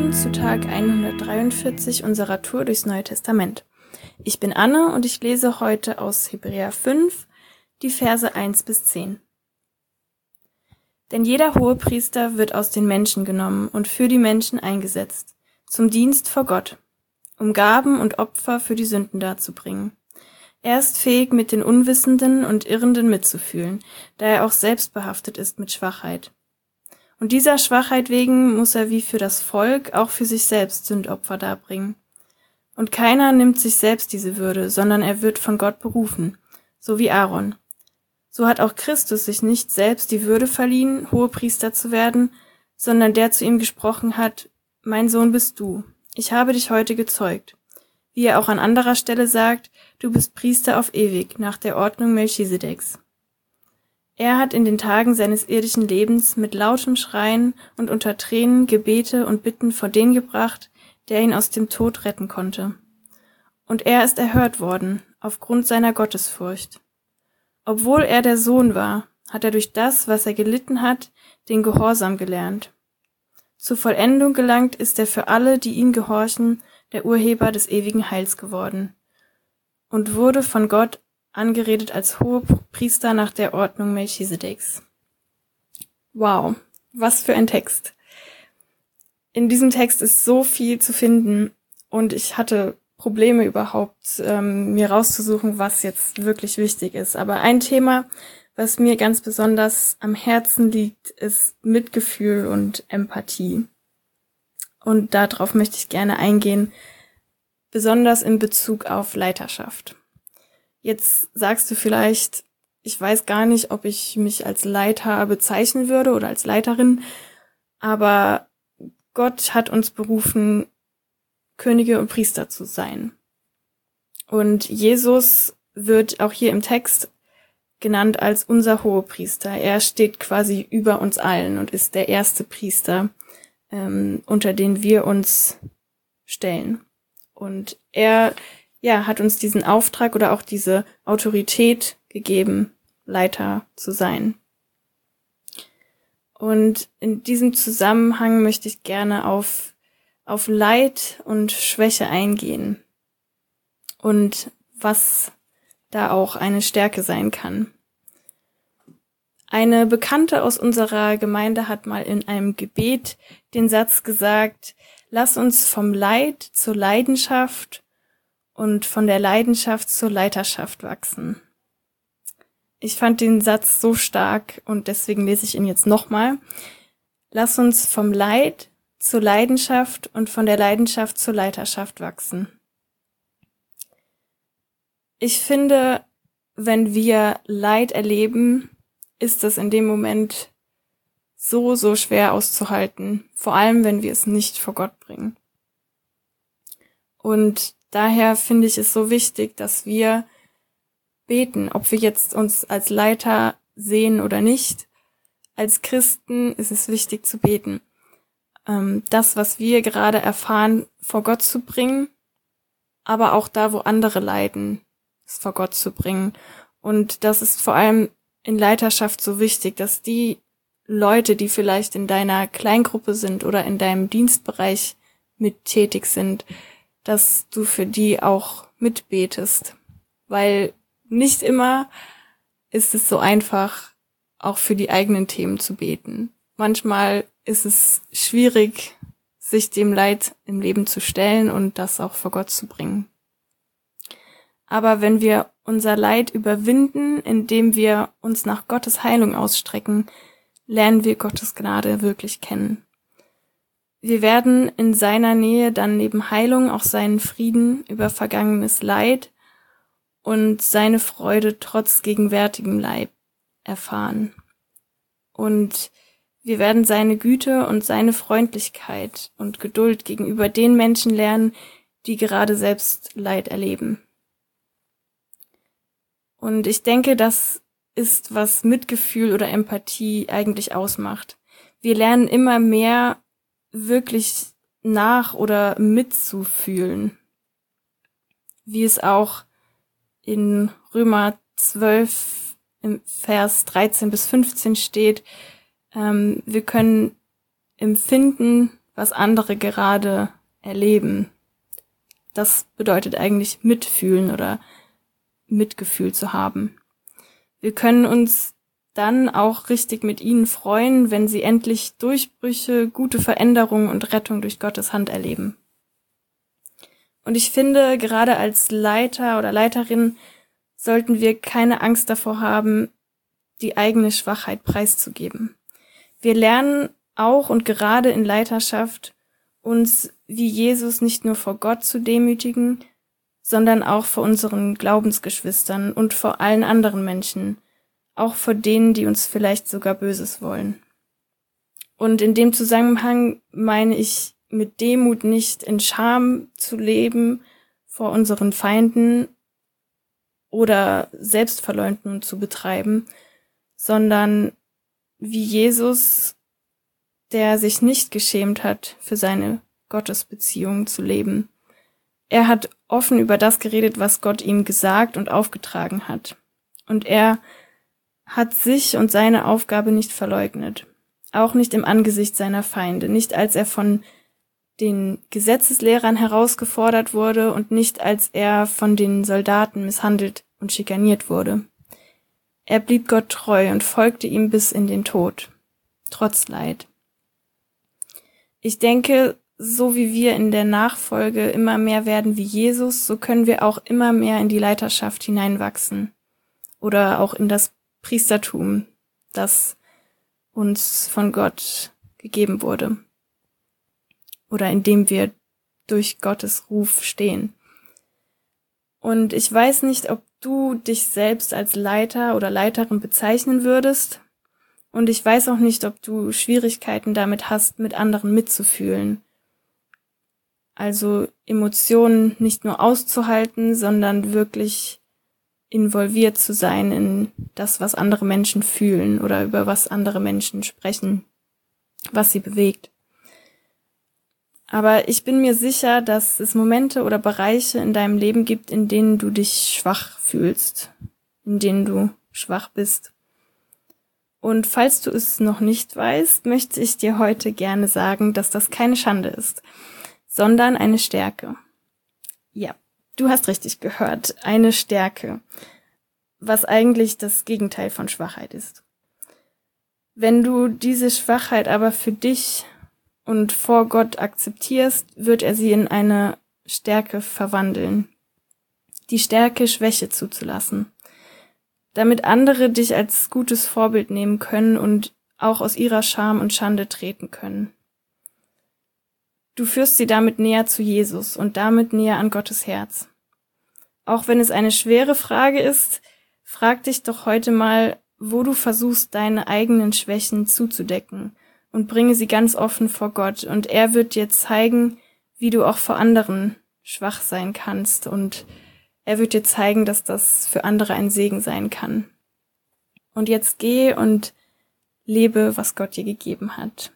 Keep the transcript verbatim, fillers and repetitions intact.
willkommen zu Tag hundertdreiundvierzig unserer Tour durchs Neue Testament. Ich bin Anne und ich lese heute aus Hebräer fünf die Verse eins bis zehn. Denn jeder Hohepriester wird aus den Menschen genommen und für die Menschen eingesetzt, zum Dienst vor Gott, um Gaben und Opfer für die Sünden darzubringen. Er ist fähig, mit den Unwissenden und Irrenden mitzufühlen, da er auch selbst behaftet ist mit Schwachheit. Und dieser Schwachheit wegen muss er wie für das Volk auch für sich selbst Sündopfer darbringen. Und keiner nimmt sich selbst diese Würde, sondern er wird von Gott berufen, so wie Aaron. So hat auch Christus sich nicht selbst die Würde verliehen, Hohepriester zu werden, sondern der zu ihm gesprochen hat: Mein Sohn bist du, ich habe dich heute gezeugt. Wie er auch an anderer Stelle sagt: Du bist Priester auf ewig, nach der Ordnung Melchisedeks. Er hat in den Tagen seines irdischen Lebens mit lautem Schreien und unter Tränen Gebete und Bitten vor den gebracht, der ihn aus dem Tod retten konnte. Und er ist erhört worden, aufgrund seiner Gottesfurcht. Obwohl er der Sohn war, hat er durch das, was er gelitten hat, den Gehorsam gelernt. Zur Vollendung gelangt ist er für alle, die ihm gehorchen, der Urheber des ewigen Heils geworden und wurde von Gott angeredet als Hohepriester nach der Ordnung Melchisedeks. Wow, was für ein Text. In diesem Text ist so viel zu finden und ich hatte Probleme überhaupt, ähm, mir rauszusuchen, was jetzt wirklich wichtig ist. Aber ein Thema, was mir ganz besonders am Herzen liegt, ist Mitgefühl und Empathie. Und darauf möchte ich gerne eingehen, besonders in Bezug auf Leiterschaft. Jetzt sagst du vielleicht, ich weiß gar nicht, ob ich mich als Leiter bezeichnen würde oder als Leiterin, aber Gott hat uns berufen, Könige und Priester zu sein. Und Jesus wird auch hier im Text genannt als unser Hohepriester. Er steht quasi über uns allen und ist der erste Priester, ähm, unter den wir uns stellen. Und er ja, hat uns diesen Auftrag oder auch diese Autorität gegeben, Leiter zu sein. Und in diesem Zusammenhang möchte ich gerne auf, auf Leid und Schwäche eingehen und was da auch eine Stärke sein kann. Eine Bekannte aus unserer Gemeinde hat mal in einem Gebet den Satz gesagt: Lass uns vom Leid zur Leidenschaft und von der Leidenschaft zur Leiterschaft wachsen. Ich fand den Satz so stark und deswegen lese ich ihn jetzt nochmal. Lass uns vom Leid zur Leidenschaft und von der Leidenschaft zur Leiterschaft wachsen. Ich finde, wenn wir Leid erleben, ist das in dem Moment so, so schwer auszuhalten, vor allem wenn wir es nicht vor Gott bringen. Und daher finde ich es so wichtig, dass wir beten, ob wir jetzt uns als Leiter sehen oder nicht. Als Christen ist es wichtig zu beten. Das, was wir gerade erfahren, vor Gott zu bringen, aber auch da, wo andere leiden, es vor Gott zu bringen. Und das ist vor allem in Leiterschaft so wichtig, dass die Leute, die vielleicht in deiner Kleingruppe sind oder in deinem Dienstbereich mit tätig sind, dass du für die auch mitbetest, weil nicht immer ist es so einfach, auch für die eigenen Themen zu beten. Manchmal ist es schwierig, sich dem Leid im Leben zu stellen und das auch vor Gott zu bringen. Aber wenn wir unser Leid überwinden, indem wir uns nach Gottes Heilung ausstrecken, lernen wir Gottes Gnade wirklich kennen. Wir werden in seiner Nähe dann neben Heilung auch seinen Frieden über vergangenes Leid und seine Freude trotz gegenwärtigem Leid erfahren. Und wir werden seine Güte und seine Freundlichkeit und Geduld gegenüber den Menschen lernen, die gerade selbst Leid erleben. Und ich denke, das ist, was Mitgefühl oder Empathie eigentlich ausmacht. Wir lernen immer mehr wirklich nach- oder mitzufühlen, wie es auch in Römer zwölf im Vers dreizehn bis fünfzehn steht. Ähm, wir können empfinden, was andere gerade erleben. Das bedeutet eigentlich mitfühlen oder Mitgefühl zu haben. Wir können uns dann auch richtig mit ihnen freuen, wenn sie endlich Durchbrüche, gute Veränderungen und Rettung durch Gottes Hand erleben. Und ich finde, gerade als Leiter oder Leiterin sollten wir keine Angst davor haben, die eigene Schwachheit preiszugeben. Wir lernen auch und gerade in Leiterschaft uns wie Jesus nicht nur vor Gott zu demütigen, sondern auch vor unseren Glaubensgeschwistern und vor allen anderen Menschen, auch vor denen, die uns vielleicht sogar Böses wollen. Und in dem Zusammenhang meine ich mit Demut nicht in Scham zu leben vor unseren Feinden oder Selbstverleugnung zu betreiben, sondern wie Jesus, der sich nicht geschämt hat, für seine Gottesbeziehung zu leben. Er hat offen über das geredet, was Gott ihm gesagt und aufgetragen hat. Und er hat sich und seine Aufgabe nicht verleugnet. Auch nicht im Angesicht seiner Feinde. Nicht als er von den Gesetzeslehrern herausgefordert wurde und nicht als er von den Soldaten misshandelt und schikaniert wurde. Er blieb Gott treu und folgte ihm bis in den Tod, trotz Leid. Ich denke, so wie wir in der Nachfolge immer mehr werden wie Jesus, so können wir auch immer mehr in die Leiterschaft hineinwachsen oder auch in das Priestertum, das uns von Gott gegeben wurde oder in dem wir durch Gottes Ruf stehen. Und ich weiß nicht, ob du dich selbst als Leiter oder Leiterin bezeichnen würdest. Und ich weiß auch nicht, ob du Schwierigkeiten damit hast, mit anderen mitzufühlen. Also Emotionen nicht nur auszuhalten, sondern wirklich involviert zu sein in das, was andere Menschen fühlen oder über was andere Menschen sprechen, was sie bewegt. Aber ich bin mir sicher, dass es Momente oder Bereiche in deinem Leben gibt, in denen du dich schwach fühlst, in denen du schwach bist. Und falls du es noch nicht weißt, möchte ich dir heute gerne sagen, dass das keine Schande ist, sondern eine Stärke. Ja, du hast richtig gehört, eine Stärke, was eigentlich das Gegenteil von Schwachheit ist. Wenn du diese Schwachheit aber für dich und vor Gott akzeptierst, wird er sie in eine Stärke verwandeln. Die Stärke, Schwäche zuzulassen, damit andere dich als gutes Vorbild nehmen können und auch aus ihrer Scham und Schande treten können. Du führst sie damit näher zu Jesus und damit näher an Gottes Herz. Auch wenn es eine schwere Frage ist, frag dich doch heute mal, wo du versuchst, deine eigenen Schwächen zuzudecken und bringe sie ganz offen vor Gott und er wird dir zeigen, wie du auch vor anderen schwach sein kannst und er wird dir zeigen, dass das für andere ein Segen sein kann. Und jetzt geh und lebe, was Gott dir gegeben hat.